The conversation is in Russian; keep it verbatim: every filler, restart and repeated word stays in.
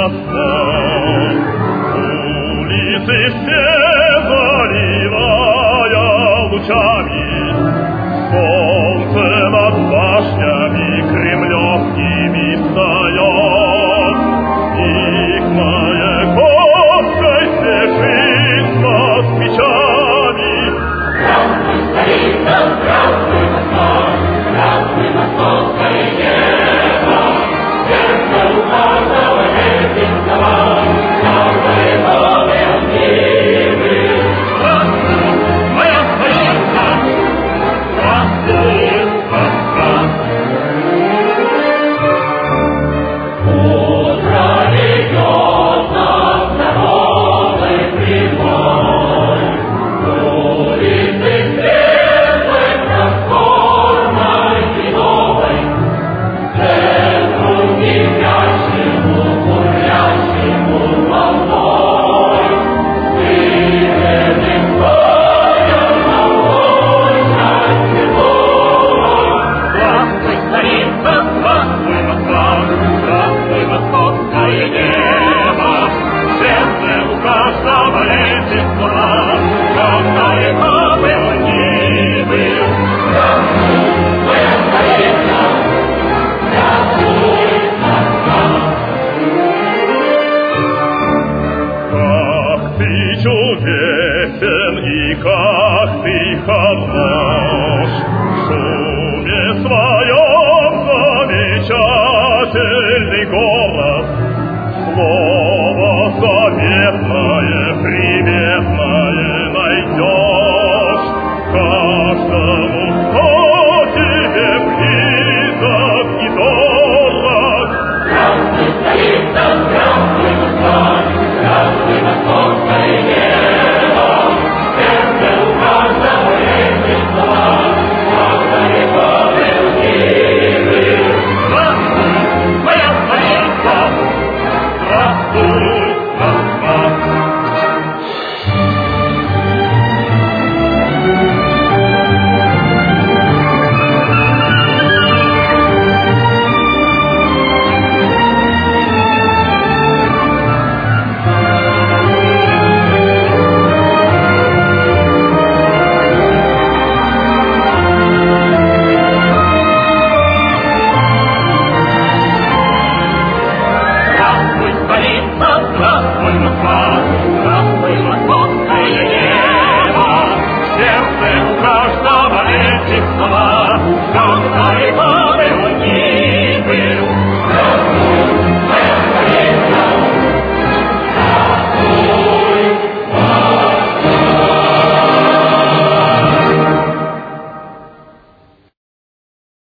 Господь. Улицы все заливая лучами, солнце над башнями кремлевскими встает. Их маяковской стежит над свечами. Здравствуй, столица, здравствуй, Москва, здравствуй, московское небо. Сердце у каждого этих слова, новые новые миры. Здравствуй, моя столица, здравствуй, Москва. Утро идет над народной прямой, улицы светлой, просторной и новой, центру кипящему, бурлящему волной, выверенным боем молодой счастье бой. Здравствуй, столица, здравствуй, Москва, здравствуй, московское небо. Сердце у каждого этих слов, темные новые нивы. Здравствуй, моя столица, здравствуй, Москва. Как ты чудесен и как ты хорош, в шуме своем замечательный голос, слово заветное, приметное.